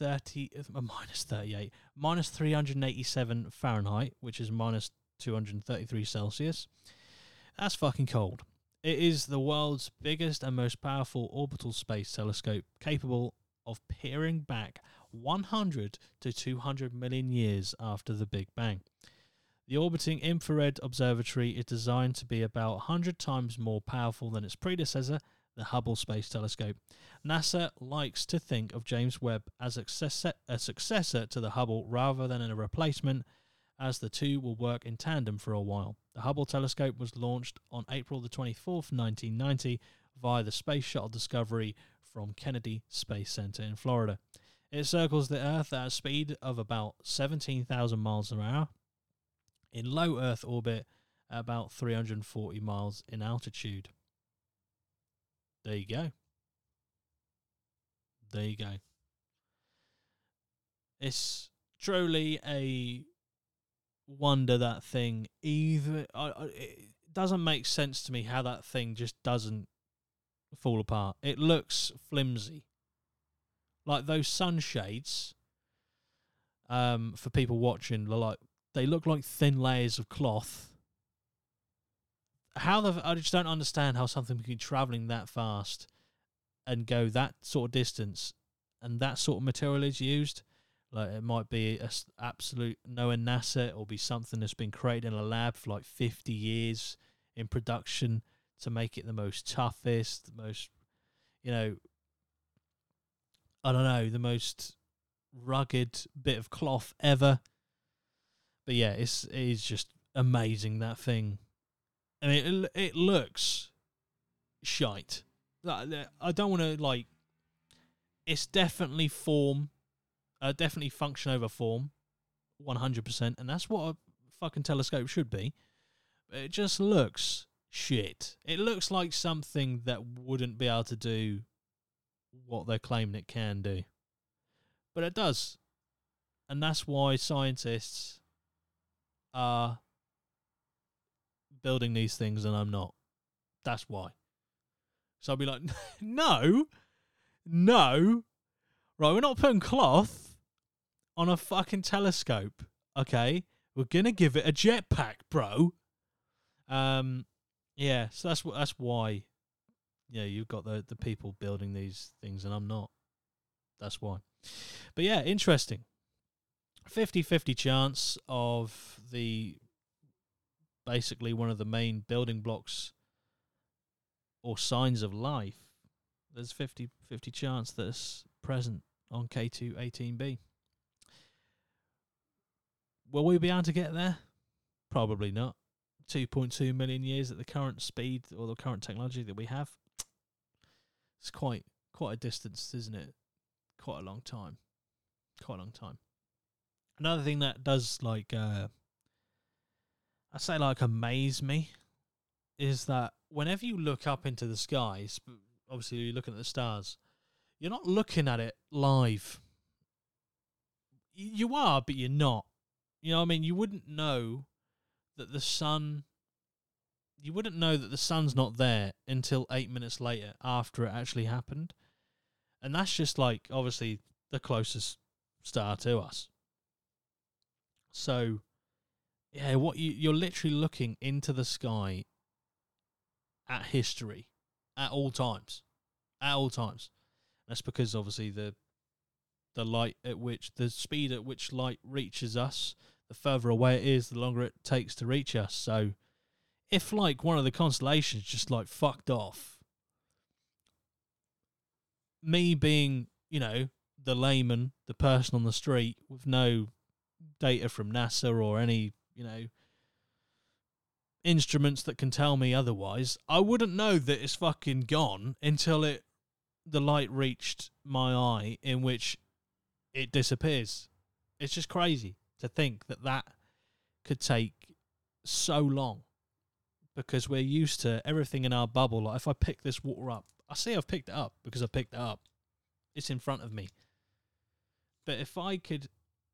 387 Fahrenheit, which is minus 233 Celsius. That's fucking cold. It is the world's biggest and most powerful orbital space telescope, capable of peering back 100 to 200 million years after the Big Bang. The orbiting infrared observatory is designed to be about 100 times more powerful than its predecessor, the Hubble Space Telescope. NASA likes to think of James Webb as a successor to the Hubble rather than a replacement, as the two will work in tandem for a while. The Hubble telescope was launched on April the 24th, 1990, via the Space Shuttle Discovery from Kennedy Space Center in Florida. It circles the Earth at a speed of about 17,000 miles an hour, in low Earth orbit at about 340 miles in altitude. There you go. There you go. It's truly a wonder, that thing. It doesn't make sense to me how that thing just doesn't fall apart. It looks flimsy. Like those sunshades, for people watching, they look like thin layers of cloth. I just don't understand how something can be travelling that fast and go that sort of distance, and that sort of material is used. Like, it might be a absolute knowing NASA, or be something that's been created in a lab for like 50 years in production to make it the most toughest, the most, the most rugged bit of cloth ever. But yeah, it is just amazing, that thing. I mean, it looks shite. I don't want to, it's definitely definitely function over form, 100%, and that's what a fucking telescope should be. It just looks shit. It looks like something that wouldn't be able to do what they're claiming it can do. But it does. And that's why scientists are building these things and I'm not. That's why. So I'll be like, no. Right, we're not putting cloth on a fucking telescope, okay? We're going to give it a jetpack, bro. Yeah, so that's why, yeah, you've got the people building these things and I'm not. That's why. But yeah, interesting. 50-50 chance of basically one of the main building blocks or signs of life. There's 50-50 chance that it's present on K2-18b. Will we be able to get there? Probably not. 2.2 million years at the current speed or the current technology that we have. It's quite a distance, isn't it? Quite a long time. Another thing that does amaze me is that whenever you look up into the skies, obviously you're looking at the stars, you're not looking at it live. You are, but you're not. You know what I mean? You wouldn't know that the sun's not there until 8 minutes later after it actually happened. And that's just obviously the closest star to us. So, yeah, you're literally looking into the sky at history at all times. That's because obviously the speed at which light reaches us, the further away it is, the longer it takes to reach us. So if one of the constellations just fucked off, me being, the layman, the person on the street with no data from NASA or any, instruments that can tell me otherwise, I wouldn't know that it's fucking gone until the light reached my eye, in which it disappears. It's just crazy to think that could take so long, because we're used to everything in our bubble. Like if I pick this water up, I see I've picked it up because I picked it up. It's in front of me. But if I could,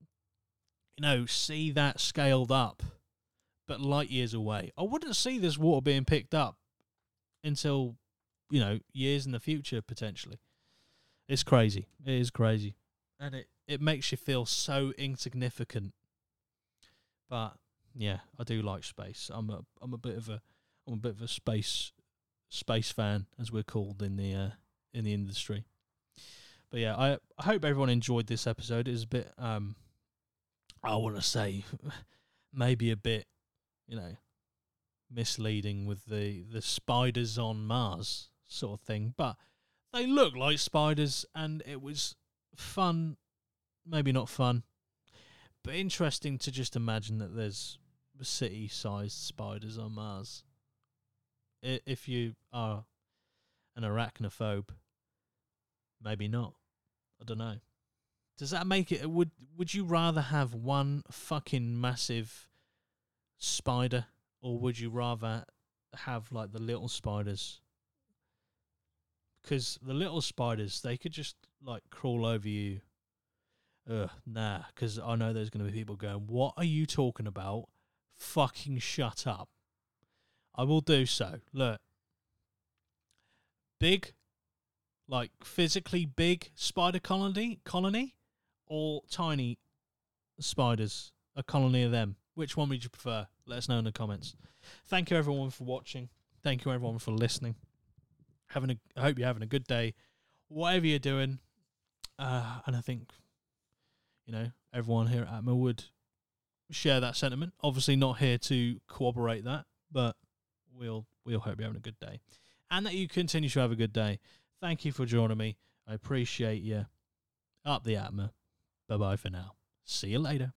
see that scaled up, but light years away, I wouldn't see this water being picked up until, years in the future, potentially. It's crazy. It is crazy. And it makes you feel so insignificant. But yeah, I do like space. I'm a bit of a space fan, as we're called in the industry. But yeah, I hope everyone enjoyed this episode. It's a bit I want to say maybe a bit, misleading with the spiders on Mars sort of thing, but they look like spiders and it was fun, maybe not fun, but interesting to just imagine that there's city-sized spiders on Mars. If you are an arachnophobe, maybe not. I don't know. Does that make it? Would you rather have one fucking massive spider, or would you rather have the little spiders? Because the little spiders, they could just crawl over you. Nah, because I know there's going to be people going, "What are you talking about? Fucking shut up." I will do so. Look, big, physically big spider colony, or tiny spiders, a colony of them. Which one would you prefer? Let us know in the comments. Thank you everyone for watching. Thank you everyone for listening. I hope you're having a good day, whatever you're doing. And I think, everyone here at Atma would share that sentiment. Obviously not here to corroborate that, but we'll hope you're having a good day. And that you continue to have a good day. Thank you for joining me. I appreciate you. Up the Atma. Bye-bye for now. See you later.